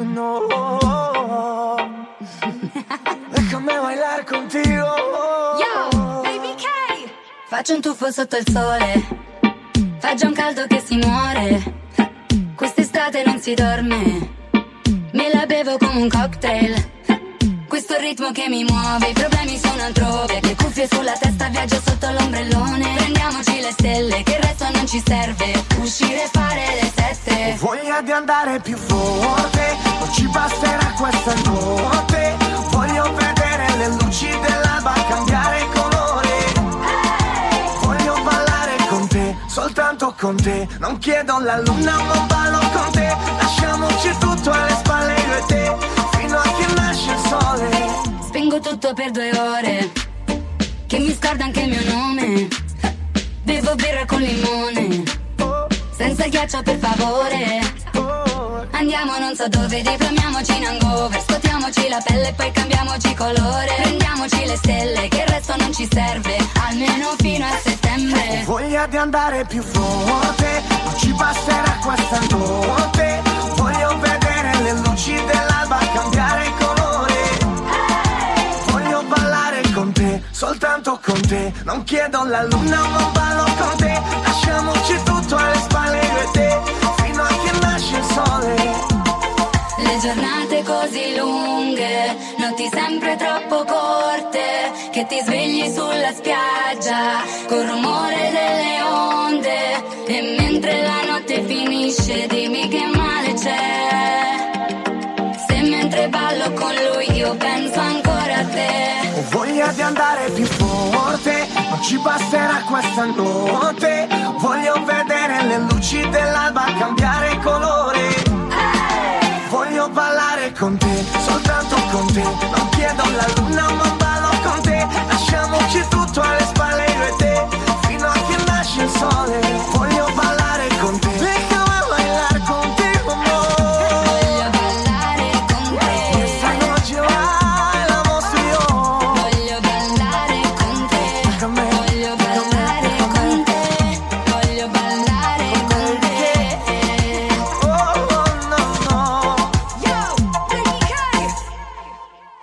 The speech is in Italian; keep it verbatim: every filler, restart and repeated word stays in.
no. Déjame bailar contigo. Yo, baby K. Faccio un tuffo sotto il sole, fa già un caldo che si muore. Quest'estate non si dorme, me la bevo come un cocktail. Questo ritmo che mi muove, i problemi sono altrove. Le cuffie sulla testa, viaggio sotto l'ombrellone. Prendiamoci le stelle, che il resto non ci serve. Uscire e fare le sette. Ho voglia di andare più forte, non ci basterà questa notte. Voglio vedere le luci dell'alba cambiare colore. Voglio ballare con te, soltanto con te. Non chiedo la luna, ma ballo con te. Lasciamoci tutto alle spalle io e te, fino a che nasce il sole. Spengo tutto per due ore, che mi scorda anche il mio nome. Bevo birra con limone, senza ghiaccio per favore. Andiamo non so dove, diplomiamoci in hangover. Scuotiamoci la pelle e poi cambiamoci colore. Prendiamoci le stelle, che il resto non ci serve, almeno fino a settembre. Ho voglia di andare più forte, non ci basterà questa notte. Voglio vedere le luci dell'alba cambiare colore. Voglio ballare con te, soltanto con te. Non chiedo la luna, ma ballo con te. Lasciamoci tutto alle spalle io e te, fino a che nasce il sole. Le giornate così lunghe, notti sempre troppo corte, che ti svegli sulla spiaggia col rumore delle onde. E mentre la notte finisce dimmi che male c'è, se mentre ballo con lui io penso ancora a te. Ho voglia di andare più forte, non ci basterà questa notte. Voglio vedere le luci dell'alba cambiare colore. Voglio ballare con te, soltanto